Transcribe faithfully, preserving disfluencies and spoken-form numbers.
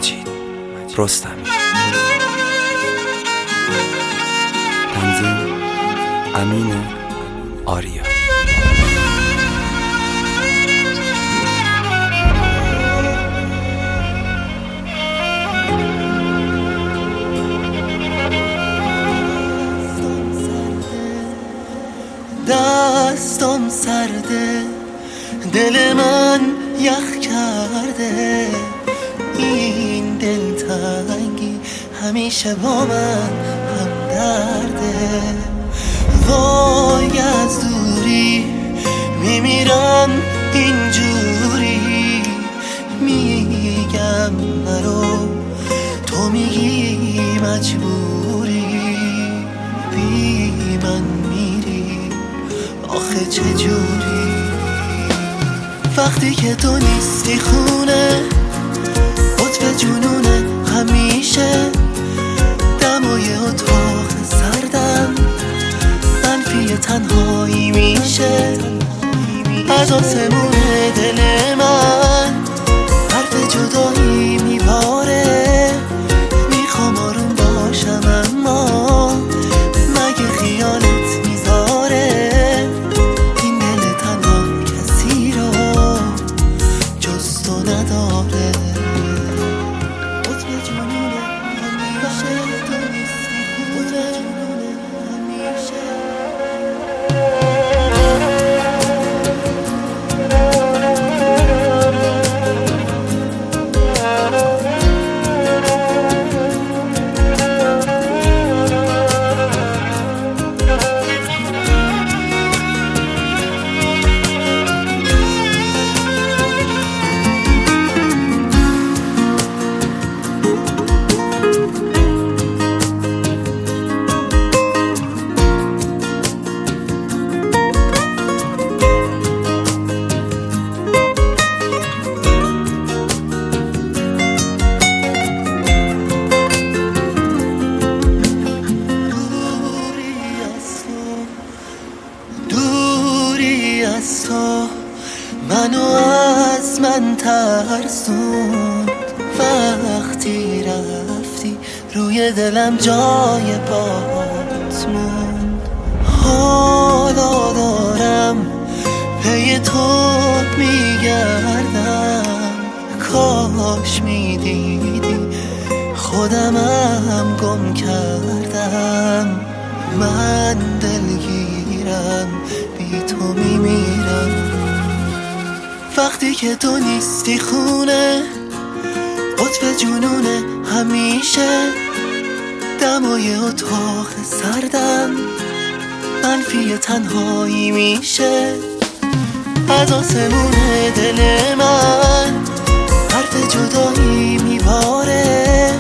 مجید رستمی. تنظیم امین آریا. دستم سرده، دل من یخ کرده، این دلتنگی همیشه با من هم درده. وای از دوری میمیرم اینجوری، میگم نرو تو میگی مجبوری، بی من میری آخه چجوری؟ وقتی که تو نیستی خونه قطب جنونه، همیشه دمای اتاق سردم منفی تنهایی میشه. از آسمون دل من حرف جدایی میباره، میخوام آروم باشم اما مگه خیالت میذاره؟ این دل تنها کسی رو جز تو نداره. قطب جنونه همیشه تو نیستی خونه، همیشه تو منو از من ترسوند. وقتی رفتی روی دلم جای پات موند. حالا دارم پی تو میگردم، کاش میدیدی خودمم گم کردم. من دلگیرم بی تو میمیرم. وقتی که تو نیستی خونه قطب جنونه، همیشه دمای اتاق سردم منفی تنهایی میشه. از آسمون دل من حرف جدایی میباره،